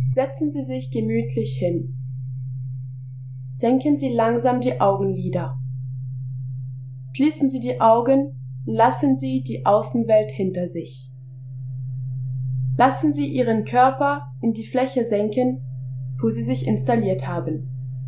Setzen Sie sich gemütlich hin. Senken Sie langsam die Augenlider. Schließen Sie die Augen und lassen Sie die Außenwelt hinter sich. Lassen Sie Ihren Körper in die Fläche senken, wo Sie sich installiert haben.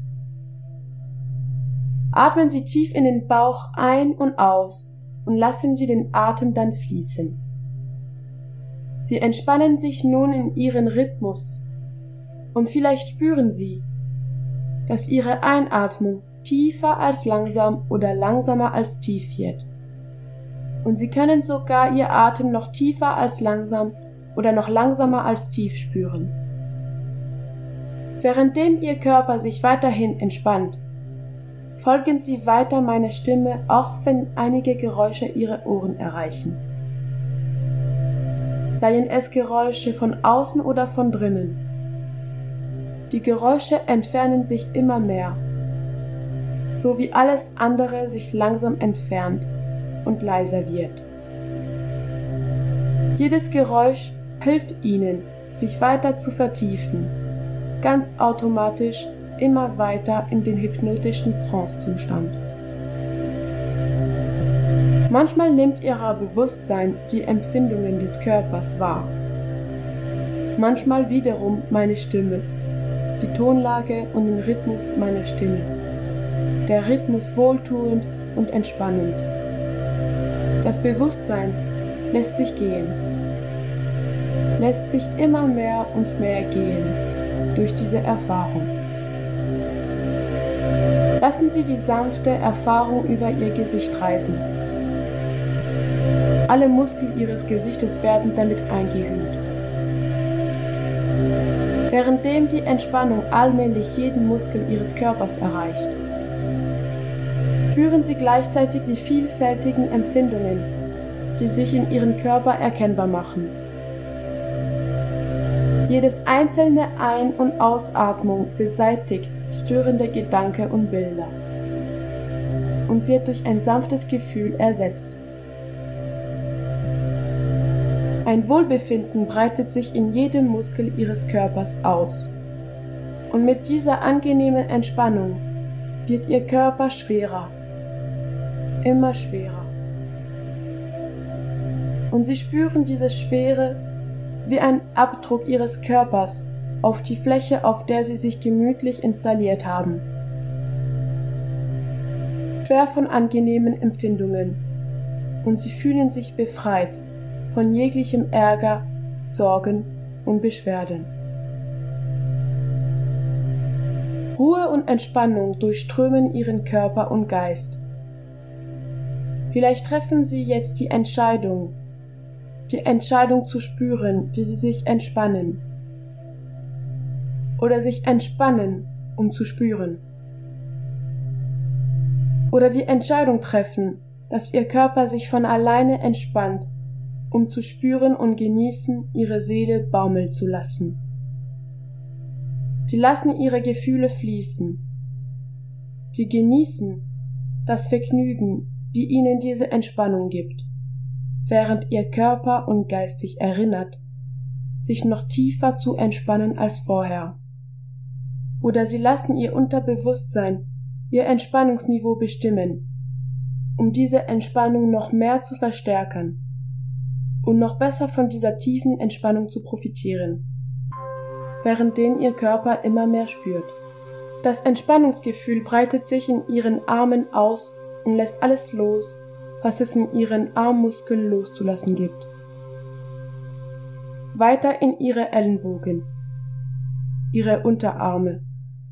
Atmen Sie tief in den Bauch ein und aus und lassen Sie den Atem dann fließen. Sie entspannen sich nun in Ihren Rhythmus und vielleicht spüren Sie, dass Ihre Einatmung tiefer als langsam oder langsamer als tief wird. Und Sie können sogar Ihr Atem noch tiefer als langsam oder noch langsamer als tief spüren. Währenddem Ihr Körper sich weiterhin entspannt, folgen Sie weiter meiner Stimme, auch wenn einige Geräusche Ihre Ohren erreichen. Seien es Geräusche von außen oder von drinnen. Die Geräusche entfernen sich immer mehr, so wie alles andere sich langsam entfernt und leiser wird. Jedes Geräusch hilft Ihnen, sich weiter zu vertiefen, ganz automatisch immer weiter in den hypnotischen Trancezustand. Manchmal nimmt Ihr Bewusstsein die Empfindungen des Körpers wahr. Manchmal wiederum meine Stimme, die Tonlage und den Rhythmus meiner Stimme. Der Rhythmus wohltuend und entspannend. Das Bewusstsein lässt sich gehen, lässt sich immer mehr und mehr gehen durch diese Erfahrung. Lassen Sie die sanfte Erfahrung über Ihr Gesicht reisen. Alle Muskeln Ihres Gesichtes werden damit eingehüllt. Währenddem die Entspannung allmählich jeden Muskel Ihres Körpers erreicht, spüren Sie gleichzeitig die vielfältigen Empfindungen, die sich in Ihrem Körper erkennbar machen. Jedes einzelne Ein- und Ausatmung beseitigt störende Gedanken und Bilder und wird durch ein sanftes Gefühl ersetzt. Ein Wohlbefinden breitet sich in jedem Muskel Ihres Körpers aus. Und mit dieser angenehmen Entspannung wird Ihr Körper schwerer, immer schwerer. Und Sie spüren diese Schwere wie ein Abdruck Ihres Körpers auf die Fläche, auf der Sie sich gemütlich installiert haben. Schwer von angenehmen Empfindungen. Und Sie fühlen sich befreit von jeglichem Ärger, Sorgen und Beschwerden. Ruhe und Entspannung durchströmen Ihren Körper und Geist. Vielleicht treffen Sie jetzt die Entscheidung zu spüren, wie Sie sich entspannen. Oder sich entspannen, um zu spüren. Oder die Entscheidung treffen, dass Ihr Körper sich von alleine entspannt, um zu spüren und genießen, Ihre Seele baumeln zu lassen. Sie lassen Ihre Gefühle fließen. Sie genießen das Vergnügen, die Ihnen diese Entspannung gibt, während Ihr Körper und Geist sich erinnert, sich noch tiefer zu entspannen als vorher. Oder Sie lassen Ihr Unterbewusstsein Ihr Entspannungsniveau bestimmen, um diese Entspannung noch mehr zu verstärken und noch besser von dieser tiefen Entspannung zu profitieren, währenddem Ihr Körper immer mehr spürt. Das Entspannungsgefühl breitet sich in Ihren Armen aus und lässt alles los, was es in Ihren Armmuskeln loszulassen gibt. Weiter in Ihre Ellenbogen, Ihre Unterarme,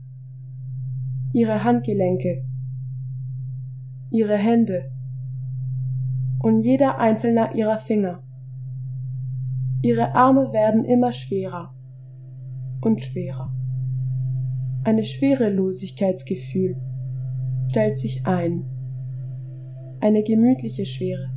Ihre Handgelenke, Ihre Hände und jeder einzelne Ihrer Finger. Ihre Arme werden immer schwerer und schwerer. Ein Schwerelosigkeitsgefühl stellt sich ein. Eine gemütliche Schwere.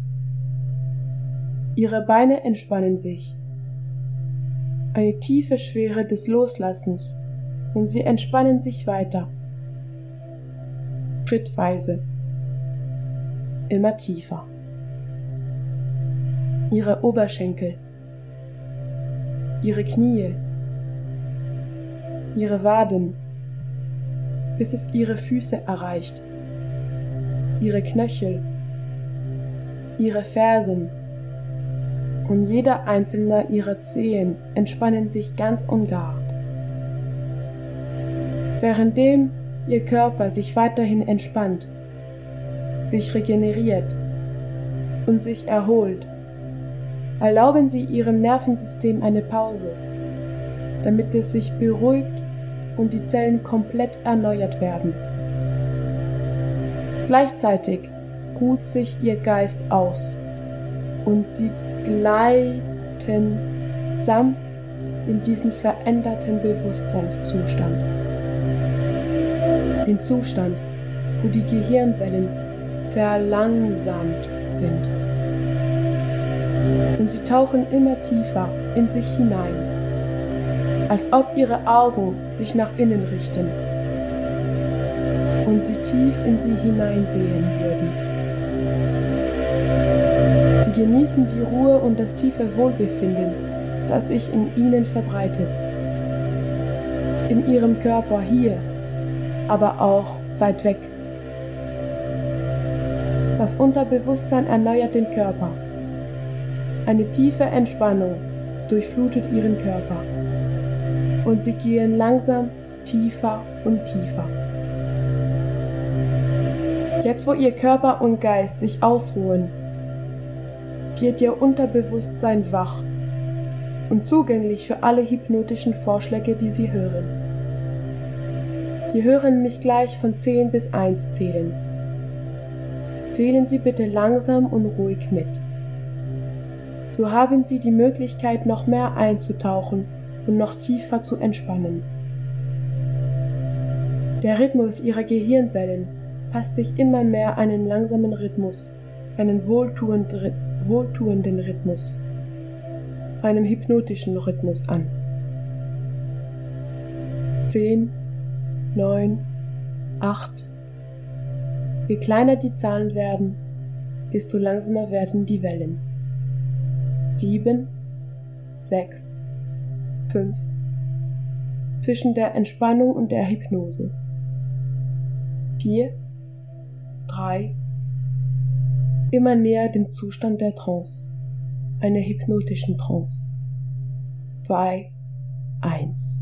Ihre Beine entspannen sich. Eine tiefe Schwere des Loslassens und sie entspannen sich weiter. Schrittweise. Immer tiefer. Ihre Oberschenkel. Ihre Knie, ihre Waden, bis es ihre Füße erreicht, ihre Knöchel, ihre Fersen, und jeder einzelne ihrer Zehen entspannen sich ganz und gar. Währenddem ihr Körper sich weiterhin entspannt, sich regeneriert und sich erholt, erlauben Sie Ihrem Nervensystem eine Pause, damit es sich beruhigt und die Zellen komplett erneuert werden. Gleichzeitig ruht sich Ihr Geist aus und Sie gleiten sanft in diesen veränderten Bewusstseinszustand. Den Zustand, wo die Gehirnwellen verlangsamt sind. Und Sie tauchen immer tiefer in sich hinein, als ob Ihre Augen sich nach innen richten und Sie tief in sie hineinsehen würden. Sie genießen die Ruhe und das tiefe Wohlbefinden, das sich in Ihnen verbreitet. In Ihrem Körper hier, aber auch weit weg. Das Unterbewusstsein erneuert den Körper. Eine tiefe Entspannung durchflutet Ihren Körper. Und Sie gehen langsam tiefer und tiefer. Jetzt, wo Ihr Körper und Geist sich ausruhen, wird Ihr Unterbewusstsein wach und zugänglich für alle hypnotischen Vorschläge, die Sie hören. Sie hören mich gleich von 10 bis 1 zählen. Zählen Sie bitte langsam und ruhig mit. So haben Sie die Möglichkeit, noch mehr einzutauchen und noch tiefer zu entspannen. Der Rhythmus Ihrer Gehirnwellen passt sich immer mehr einen langsamen Rhythmus, einen wohltuenden Rhythmus, einem hypnotischen Rhythmus an. 10, 9, 8. Je kleiner die Zahlen werden, desto langsamer werden die Wellen. 7, 6, 5. Zwischen der Entspannung und der Hypnose. 4, 3. Immer näher dem Zustand der Trance, einer hypnotischen Trance. 2, 1.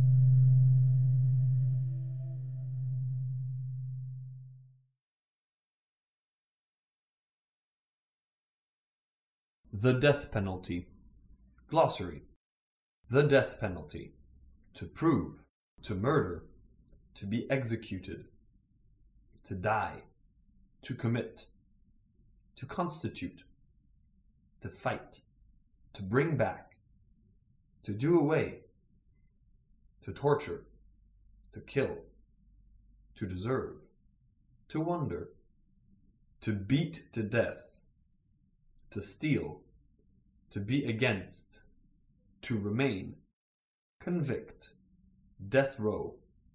The death penalty. Glossary. The death penalty. To prove, to murder, to be executed, to die, to commit, to constitute, to fight, to bring back, to do away, to torture, to kill, to deserve, to wonder, to beat to death, to steal, to be against, to remain, convict, death row,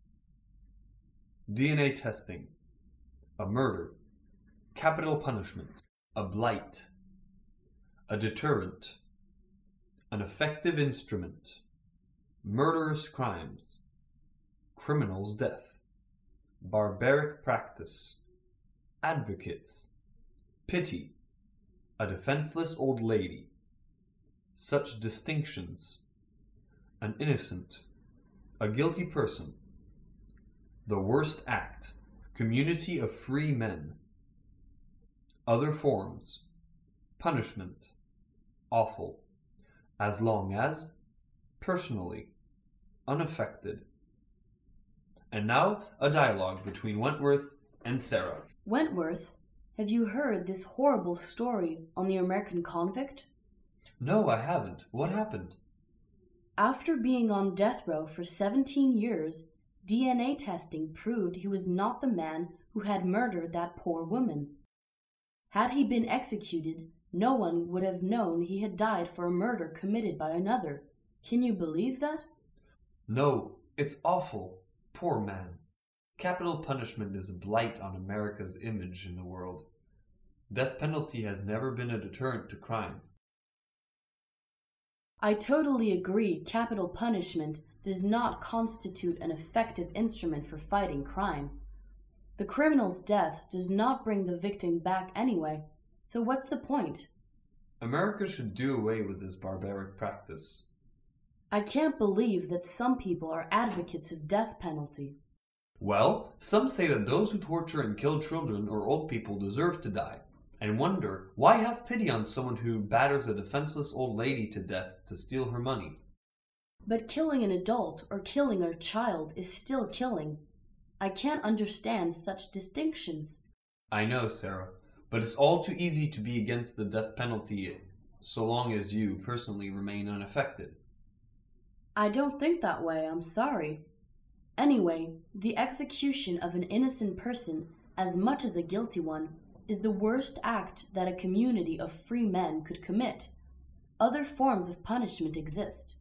DNA testing, a murder, capital punishment, a blight, a deterrent, an effective instrument, murderous crimes, criminal's death, barbaric practice, advocates, pity, a defenseless old lady, such distinctions, an innocent, a guilty person, the worst act, community of free men, other forms, punishment, awful, as long as, personally, unaffected. And now, a dialogue between Wentworth and Sarah. Wentworth, have you heard this horrible story on the American convict? No, I haven't. What happened? After being on death row for 17 years, DNA testing proved he was not the man who had murdered that poor woman. Had he been executed, no one would have known he had died for a murder committed by another. Can you believe that? No, it's awful. Poor man. Capital punishment is a blight on America's image in the world. Death penalty has never been a deterrent to crime. I totally agree capital punishment does not constitute an effective instrument for fighting crime. The criminal's death does not bring the victim back anyway, so what's the point? America should do away with this barbaric practice. I can't believe that some people are advocates of death penalty. Well, some say that those who torture and kill children or old people deserve to die, and wonder, why have pity on someone who batters a defenseless old lady to death to steal her money? But killing an adult or killing a child is still killing. I can't understand such distinctions. I know, Sarah, but it's all too easy to be against the death penalty so long as you personally remain unaffected. I don't think that way, I'm sorry. Anyway, the execution of an innocent person, as much as a guilty one, is the worst act that a community of free men could commit. Other forms of punishment exist.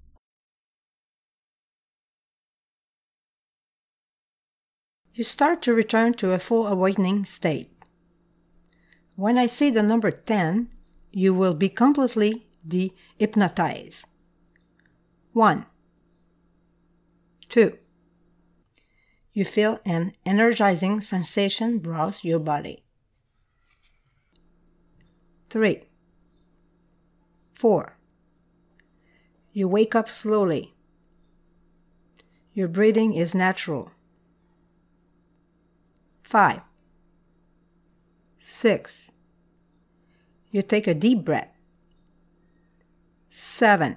You start to return to a full awakening state. When I say the number 10, you will be completely de-hypnotized. 1, 2. You feel an energizing sensation browse your body. 3, 4. You wake up slowly. Your breathing is natural. 5, 6. You take a deep breath. 7,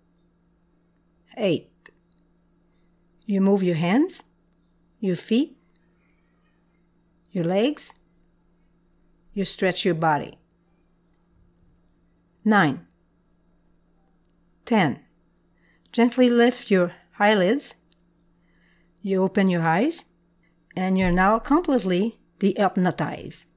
8. You move your hands, your feet, your legs. You stretch your body. 9, 10. Gently lift your eyelids. You open your eyes, and you're now completely de-hypnotized.